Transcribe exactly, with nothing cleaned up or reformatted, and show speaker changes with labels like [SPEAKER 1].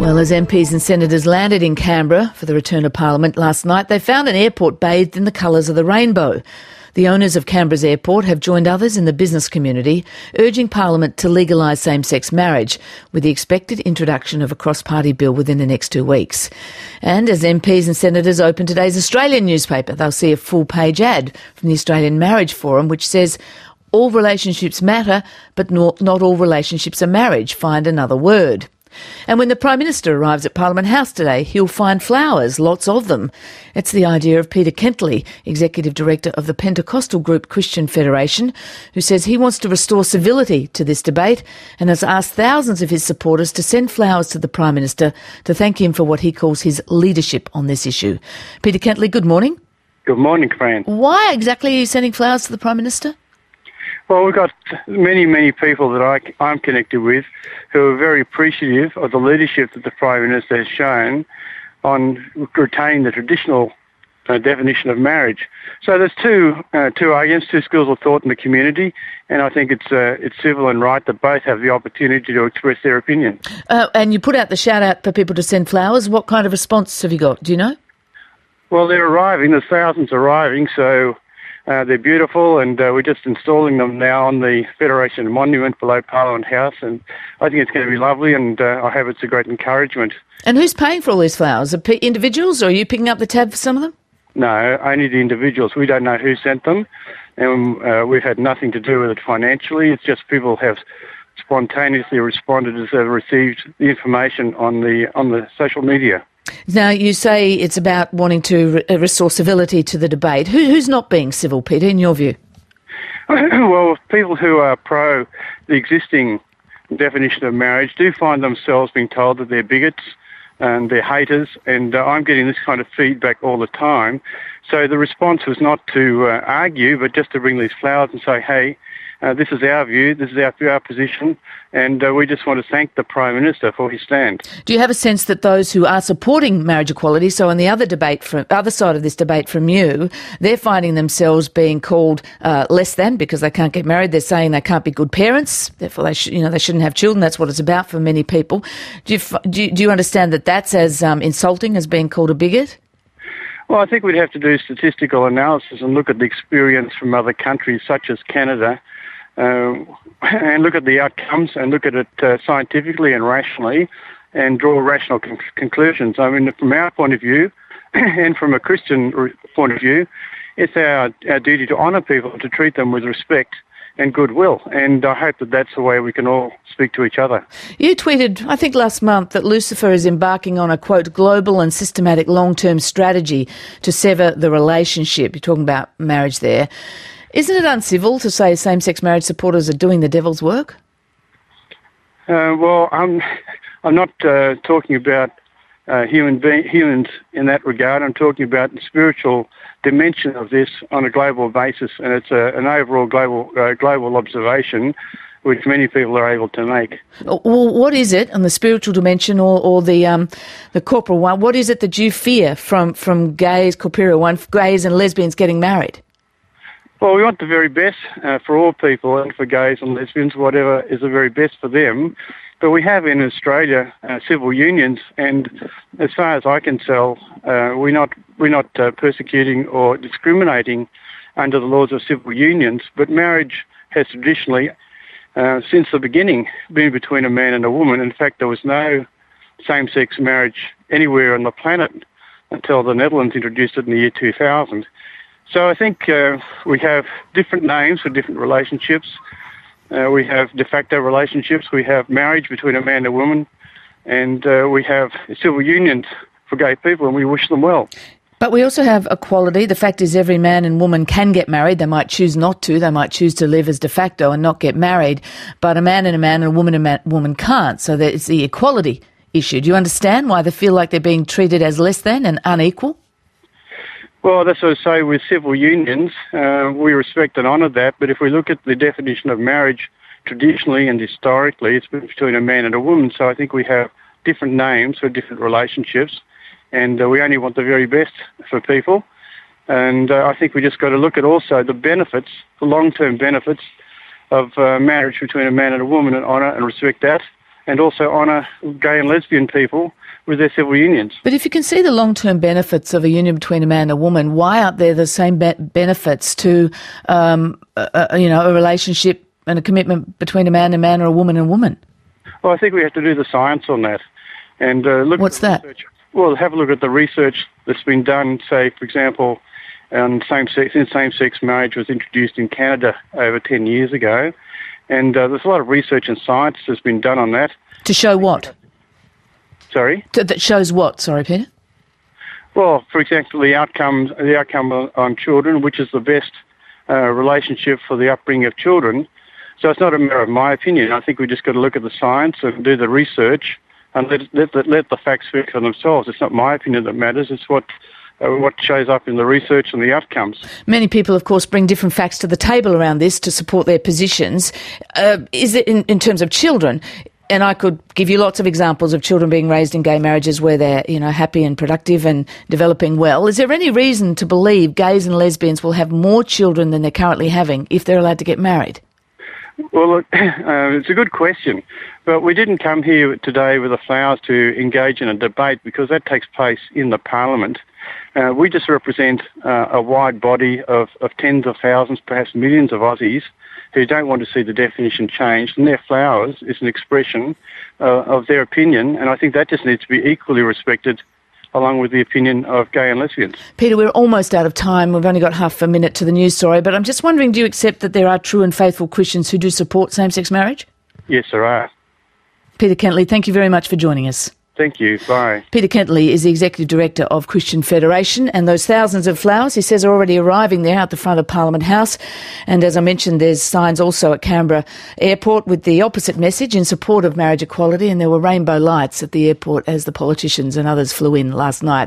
[SPEAKER 1] Well, as M Ps and senators landed in Canberra for the return of Parliament last night, they found an airport bathed in the colours of the rainbow. The owners of Canberra's airport have joined others in the business community, urging Parliament to legalise same-sex marriage, with the expected introduction of a cross-party bill within the next two weeks. And as M Ps and senators open today's Australian newspaper, they'll see a full-page ad from the Australian Marriage Forum, which says, "All relationships matter, but not, not all relationships are marriage. Find another word." And when the Prime Minister arrives at Parliament House today, he'll find flowers, lots of them. It's the idea of Peter Kentley, Executive Director of the Pentecostal group Christian Federation, who says he wants to restore civility to this debate and has asked thousands of his supporters to send flowers to the Prime Minister to thank him for what he calls his leadership on this issue. Peter Kentley, good morning.
[SPEAKER 2] Good morning, Fran.
[SPEAKER 1] Why exactly are you sending flowers to the Prime Minister?
[SPEAKER 2] Well, we've got many, many people that I, I'm connected with who are very appreciative of the leadership that the Prime Minister has shown on retaining the traditional uh, definition of marriage. So there's two uh, two arguments, two schools of thought in the community, and I think it's uh, it's civil and right that both have the opportunity to express their opinion.
[SPEAKER 1] Uh, and you put out the shout-out for people to send flowers. What kind of response have you got? Do you know?
[SPEAKER 2] Well, they're arriving. There's thousands arriving, so... Uh, they're beautiful, and uh, we're just installing them now on the Federation Monument below Parliament House, and I think it's going to be lovely, and uh, I hope it's a great encouragement.
[SPEAKER 1] And who's paying for all these flowers? Are pe- individuals, or are you picking up the tab for some of them?
[SPEAKER 2] No, only the individuals. We don't know who sent them, and uh, we've had nothing to do with it financially. It's just people have spontaneously responded as they've received the information on the on the social media.
[SPEAKER 1] Now, you say it's about wanting to re- restore civility to the debate. Who, who's not being civil, Peter, in your view?
[SPEAKER 2] Well, people who are pro the existing definition of marriage do find themselves being told that they're bigots and they're haters, and uh, I'm getting this kind of feedback all the time. So the response was not to uh, argue, but just to bring these flowers and say, hey, Uh, this is our view, this is our, our position, and uh, we just want to thank the Prime Minister for his stand.
[SPEAKER 1] Do you have a sense that those who are supporting marriage equality, so on the other debate, from other side of this debate from you, they're finding themselves being called uh, less than because they can't get married? They're saying they can't be good parents, therefore they, sh- you know, they shouldn't have children. That's what it's about for many people. Do you, f- do you, do you understand that that's as um, insulting as being called a bigot?
[SPEAKER 2] Well, I think we'd have to do statistical analysis and look at the experience from other countries such as Canada, Uh, and look at the outcomes and look at it uh, scientifically and rationally and draw rational con- conclusions. I mean, from our point of view and from a Christian re- point of view, it's our, our duty to honour people, to treat them with respect and goodwill. And I hope that that's the way we can all speak to each other.
[SPEAKER 1] You tweeted, I think last month, that Lucifer is embarking on a, quote, global and systematic long-term strategy to sever the relationship. You're talking about marriage there. Isn't it uncivil to say same-sex marriage supporters are doing the devil's work?
[SPEAKER 2] Uh, well, I'm I'm not uh, talking about uh, human be- humans in that regard. I'm talking about the spiritual dimension of this on a global basis, and it's a, an overall global uh, global observation which many people are able to make.
[SPEAKER 1] Well, what is it on the spiritual dimension or, or the um, the corporal one? What is it that you fear from, from gays, corporeal one, gays and lesbians getting married?
[SPEAKER 2] Well, we want the very best uh, for all people, and for gays and lesbians, whatever is the very best for them. But we have in Australia uh, civil unions, and as far as I can tell, uh, we're not we're not uh, persecuting or discriminating under the laws of civil unions. But marriage has traditionally, uh, since the beginning, been between a man and a woman. In fact, there was no same-sex marriage anywhere on the planet until the Netherlands introduced it in the year two thousand. So I think uh, we have different names for different relationships. Uh, we have de facto relationships. We have marriage between a man and a woman. And uh, we have civil unions for gay people, and we wish them well.
[SPEAKER 1] But we also have equality. The fact is every man and woman can get married. They might choose not to. They might choose to live as de facto and not get married. But a man and a man and a woman and a woman can't. So it's the equality issue. Do you understand why they feel like they're being treated as less than and unequal?
[SPEAKER 2] Well, that's what I say with civil unions. Uh, we respect and honour that, but if we look at the definition of marriage traditionally and historically, it's been between a man and a woman, so I think we have different names for different relationships, and uh, we only want the very best for people. And uh, I think we just got to look at also the benefits, the long-term benefits of uh, marriage between a man and a woman, and honour and respect that, and also honour gay and lesbian people with their civil unions.
[SPEAKER 1] But if you can see the long-term benefits of a union between a man and a woman, why aren't there the same be- benefits to, um, a, a, you know, a relationship and a commitment between a man and a man or a woman and a woman?
[SPEAKER 2] Well, I think we have to do the science on that. And uh, look.
[SPEAKER 1] What's
[SPEAKER 2] at the
[SPEAKER 1] that?
[SPEAKER 2] Research. Well, have a look at the research that's been done, say, for example, um, same-sex, since same-sex marriage was introduced in Canada over ten years ago. And uh, there's a lot of research and science that's been done on that.
[SPEAKER 1] To show what?
[SPEAKER 2] Sorry?
[SPEAKER 1] To, that shows what? Sorry, Peter?
[SPEAKER 2] Well, for example, the outcomes, the outcome on, on children, which is the best uh, relationship for the upbringing of children. So it's not a matter of my opinion. I think we just got to look at the science and do the research and let let, let, let the facts speak for themselves. It's not my opinion that matters. It's what uh, what shows up in the research and the outcomes. Many
[SPEAKER 1] people, of course, bring different facts to the table around this to support their positions. Uh, is it in, in terms of children? And I could give you lots of examples of children being raised in gay marriages where they're, you know, happy and productive and developing well. Is there any reason to believe gays and lesbians will have more children than they're currently having if they're allowed to get married?
[SPEAKER 2] Well, look, uh, it's a good question, but we didn't come here today with the flowers to engage in a debate because that takes place in the Parliament. Uh, we just represent uh, a wide body of, of tens of thousands, perhaps millions of Aussies who don't want to see the definition changed, and their flowers is an expression uh, of their opinion, and I think that just needs to be equally respected along with the opinion of gay and lesbians.
[SPEAKER 1] Peter, we're almost out of time. We've only got half a minute to the news story, but I'm just wondering, do you accept that there are true and faithful Christians who do support same-sex marriage?
[SPEAKER 2] Yes, there are.
[SPEAKER 1] Peter Kentley, thank you very much for joining us.
[SPEAKER 2] Thank you. Bye.
[SPEAKER 1] Peter Kentley is the Executive Director of Christian Federation, and those thousands of flowers, he says, are already arriving there at the front of Parliament House. And as I mentioned, there's signs also at Canberra Airport with the opposite message in support of marriage equality, and there were rainbow lights at the airport as the politicians and others flew in last night.